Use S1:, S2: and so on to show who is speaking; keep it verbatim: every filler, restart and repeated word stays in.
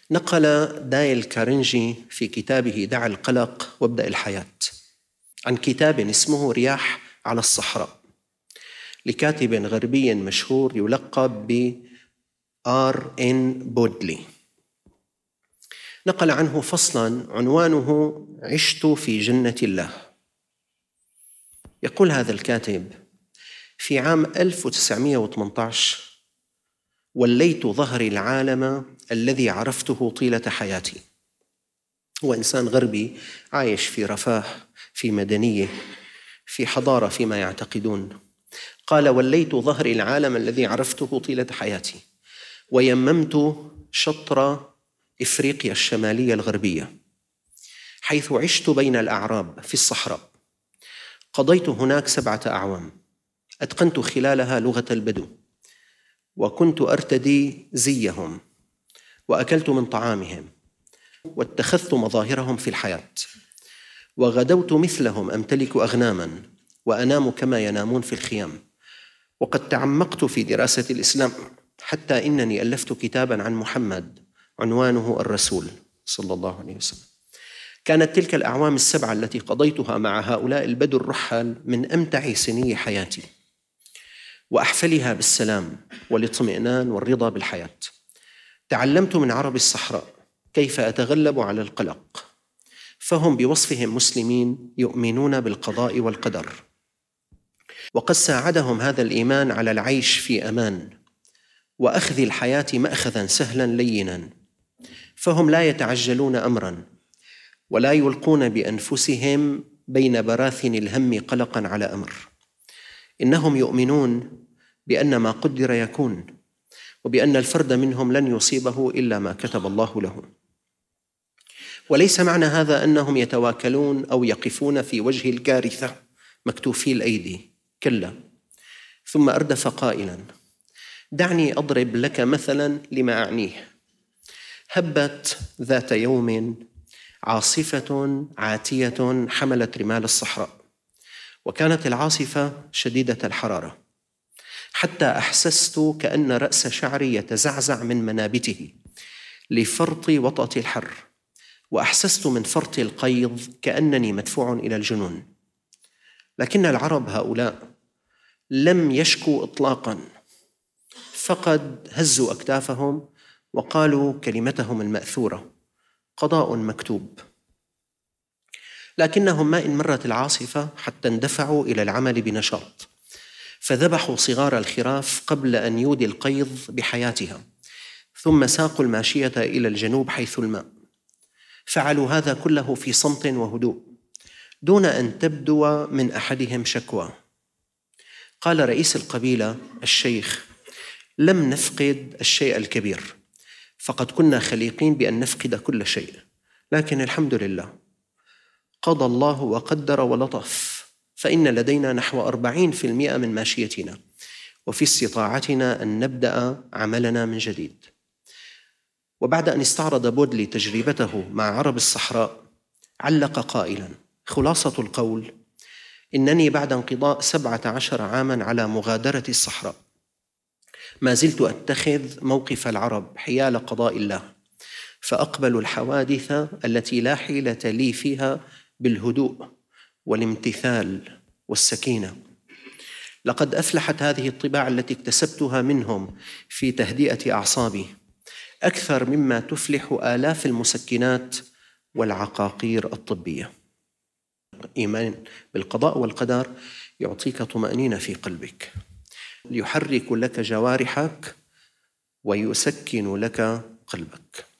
S1: نقل دايل كارنيجي في كتابه دع القلق وابدأ الحياة عن كتاب اسمه رياح على الصحراء لكاتب غربي مشهور يلقب ب آر إن بودلي. نقل عنه فصلاً عنوانه عشت في جنة الله. يقول هذا الكاتب: في عام ألف وتسعمائة وثمانية عشر وليت ظهري العالم الذي عرفته طيلة حياتي. هو إنسان غربي عايش في رفاه، في مدنية، في حضارة فيما يعتقدون. قال: وليت ظهري العالم الذي عرفته طيلة حياتي ويممت شطر إفريقيا الشمالية الغربية، حيث عشت بين الأعراب في الصحراء. قضيت هناك سبعة أعوام، أتقنت خلالها لغة البدو، وكنت أرتدي زيهم، وأكلت من طعامهم، واتخذت مظاهرهم في الحياة، وغدوت مثلهم أمتلك أغناماً، وأنام كما ينامون في الخيام. وقد تعمقت في دراسة الإسلام حتى إنني ألفت كتاباً عن محمد عنوانه الرسول صلى الله عليه وسلم. كانت تلك الأعوام السبعة التي قضيتها مع هؤلاء البدو الرحل من أمتع سني حياتي وأحفلها بالسلام والاطمئنان والرضا بالحياة. تعلمت من عرب الصحراء كيف أتغلب على القلق، فهم بوصفهم مسلمين يؤمنون بالقضاء والقدر، وقد ساعدهم هذا الإيمان على العيش في أمان وأخذ الحياة مأخذاً سهلاً ليناً. فهم لا يتعجلون أمراً ولا يلقون بأنفسهم بين براثن الهم قلقاً على أمر. إنهم يؤمنون بأن ما قدر يكون، وبأن الفرد منهم لن يصيبه إلا ما كتب الله له. وليس معنى هذا أنهم يتواكلون أو يقفون في وجه الكارثة مكتوفي الأيدي، كلا. ثم أردف قائلاً: دعني أضرب لك مثلاً لما أعنيه. هبت ذات يوم عاصفة عاتية حملت رمال الصحراء، وكانت العاصفة شديدة الحرارة، حتى أحسست كأن رأس شعري يتزعزع من منابته لفرط وطأة الحر، وأحسست من فرط القيظ كأنني مدفوع إلى الجنون. لكن العرب هؤلاء لم يشكوا إطلاقاً، فقد هزوا أكتافهم وقالوا كلمتهم المأثورة: قضاء مكتوب. لكنهم ما إن مرت العاصفة حتى اندفعوا إلى العمل بنشاط، فذبحوا صغار الخراف قبل أن يودي القيظ بحياتها، ثم ساقوا الماشية إلى الجنوب حيث الماء. فعلوا هذا كله في صمت وهدوء دون أن تبدو من أحدهم شكوى. قال رئيس القبيلة الشيخ: لم نفقد الشيء الكبير، فقد كنا خليقين بأن نفقد كل شيء، لكن الحمد لله قضى الله وقدر ولطف، فإن لدينا نحو أربعين بالمئة من ماشيتنا، وفي استطاعتنا أن نبدأ عملنا من جديد. وبعد أن استعرض بودلي تجربته مع عرب الصحراء علق قائلاً: خلاصة القول: إنني بعد انقضاء سبعة عشر عاماً على مغادرة الصحراء ما زلت أتخذ موقف العرب حيال قضاء الله، فأقبل الحوادث التي لا حيلة لي فيها بالهدوء والامتثال والسكينة. لقد أفلحت هذه الطباع التي اكتسبتها منهم في تهدئة أعصابي أكثر مما تفلح آلاف المسكنات والعقاقير الطبية. إيمان بالقضاء والقدر يعطيك طمأنينة في قلبك، ليحرك لك جوارحك ويسكن لك قلبك.